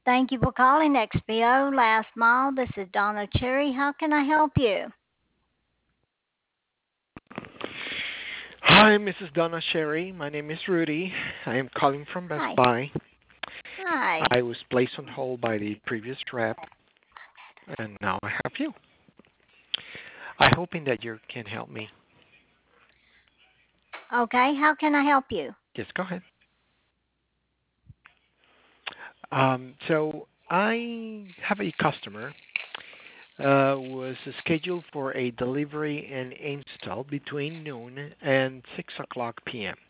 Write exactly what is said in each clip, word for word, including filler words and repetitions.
Thank you for calling X P O Last Mile. This is Donna Cherry. How can I help you? Hi, Missus Donna Sherry. My name is Rudy. I am calling from Best Hi. Buy. Hi. I was placed on hold by the previous rep, and now I have you. I'm hoping that you can help me. Okay, how can I help you? Yes, go ahead. Um, so I have a customer uh, was scheduled for a delivery and install between noon and six o'clock p m.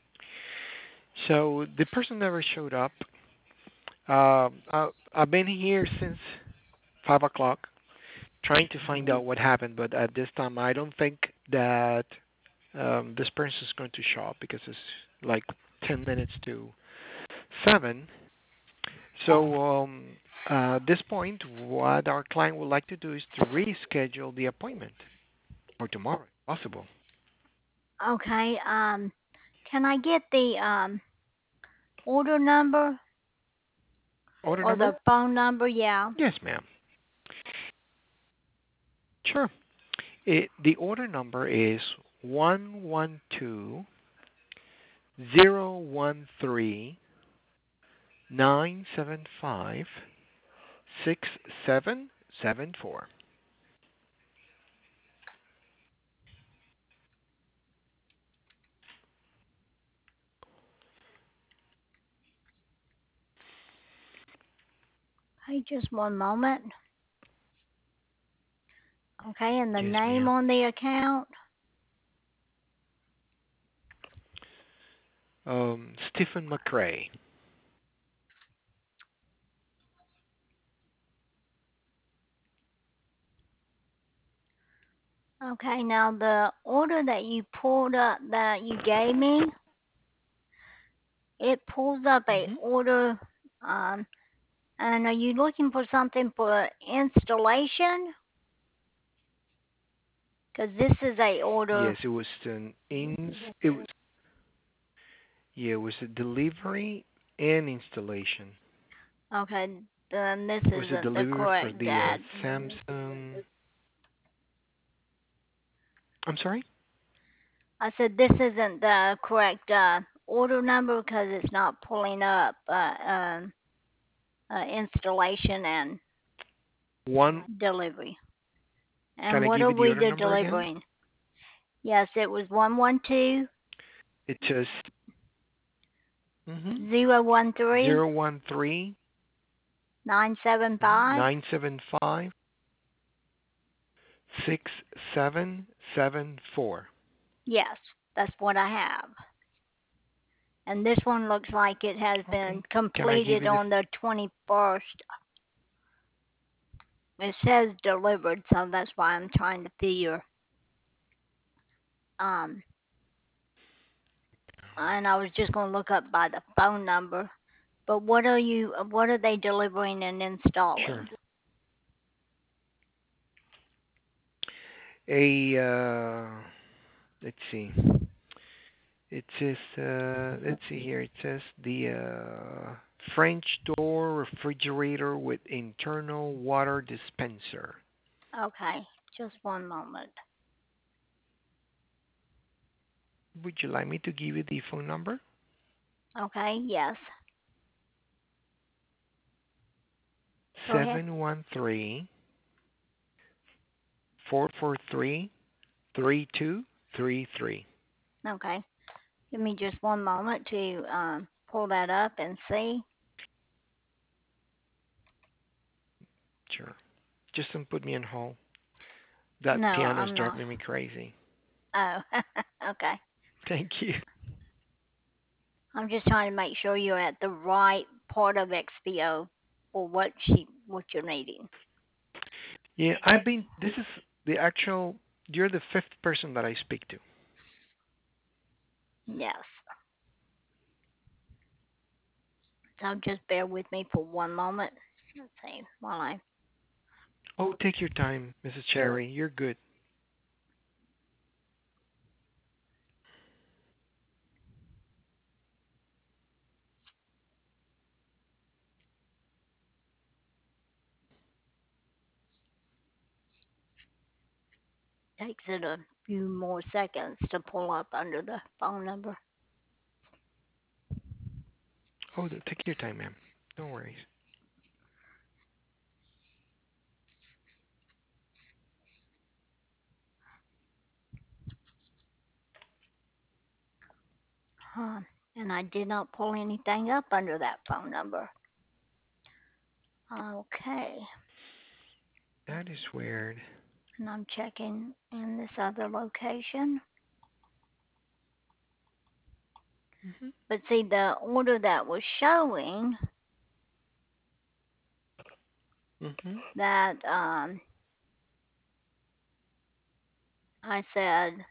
So the person never showed up. Um, I, I've been here since five o'clock trying to find out what happened, but at this time, I don't think that um, this person is going to show up because it's like ten minutes to seven. So um, uh, at this point, what our client would like to do is to reschedule the appointment or tomorrow, if possible. Okay, um, can I get the um order number Order or the number? phone number? Yeah. Yes, ma'am. Sure. It, the order number is one one two zero one three nine seven five six seven seven four. Hey, just one moment. Okay, and the Yes, name ma'am. on the account? Um, Stephen McRae. Okay, now the order that you pulled up that you gave me, it pulls up a Mm-hmm. order. Um, and are you looking for something for installation? Because this is a order. Yes, it was an ins. It was yeah, it was a delivery and installation. Okay, then this It was a isn't the delivery for correct the uh, ad. Samsung. I'm sorry. I said this isn't the correct uh, order number because it's not pulling up uh, um, uh, installation and One. delivery. Can And I what give are you the we order number again? delivering? Yes, it was one one two It says mm-hmm, zero one three zero one three nine seven mm-hmm, five. nine seven five six seven seven four. Yes, that's what I have. And this one looks like it has been Okay. Can I give completed you the on the twenty-first. It says delivered, so that's why I'm trying to figure. Um, and I was just going to look up by the phone number. But what are you? What are they delivering and sure installing? a uh, let's see. It says, uh, let's see here. It says the uh, French door refrigerator with internal water dispenser. Okay, just one moment. Would you like me to give you the phone number? Okay, yes. Go ahead. Seven one three four four three three two three three. Okay, give me just one moment to um, pull that up and see. Sure. Just don't put me on hold. That No, piano's I'm not. driving me crazy. Oh, okay. Thank you. I'm just trying to make sure you're at the right part of X P O for what she what you're needing. Yeah, I've been. This is the actual. You're the fifth person that I speak to. Yes. So just bear with me for one moment. Let's see while I. Oh, take your time, Missus Cherry. You're good. takes it a few more seconds to pull up under the phone number. Oh, th- take your time, ma'am. No worries. Huh. And I did not pull anything up under that phone number. Okay. That is weird. And I'm checking in this other location. Mhm. But see, the order that was showing Mhm. that um, I said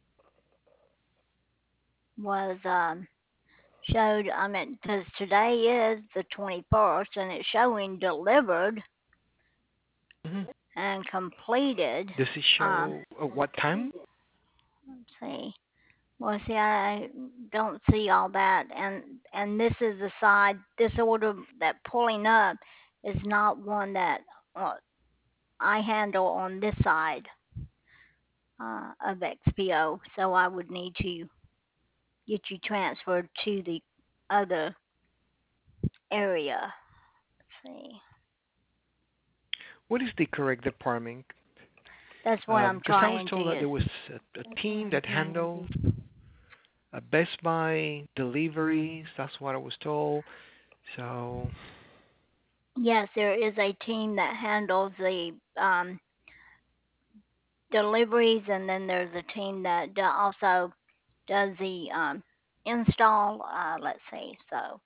was um, showed, I mean, because today is the twenty-first and it's showing delivered Mhm. and completed. Does it Um, show uh, what time? let's see. Well, see, I don't see all that, and and this is the side. This order that pulling up is not one that uh, I handle on this side uh, of X P O. So I would need to get you transferred to the other area. Let's see. What is the correct department? That's what I'm Because I was trying to told that use. there was a, a team that handled uh, Best Buy deliveries. That's what I was told. So, Yes, there is a team that handles the um, deliveries, and then there's a team that do- also does the um, install. Uh, let's see. So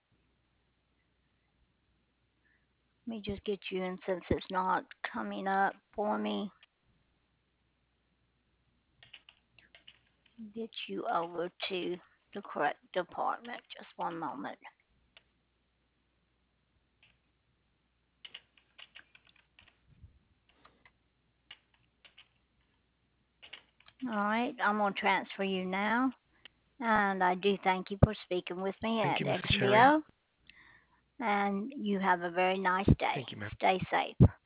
let me just get you in since it's not coming up for me. Get you over to the correct department. Just one moment. All right, I'm gonna transfer you now, and I do thank you for speaking with me thank at you, missus Cherry. X P O, and you have a very nice day. Thank you, ma'am. Stay safe.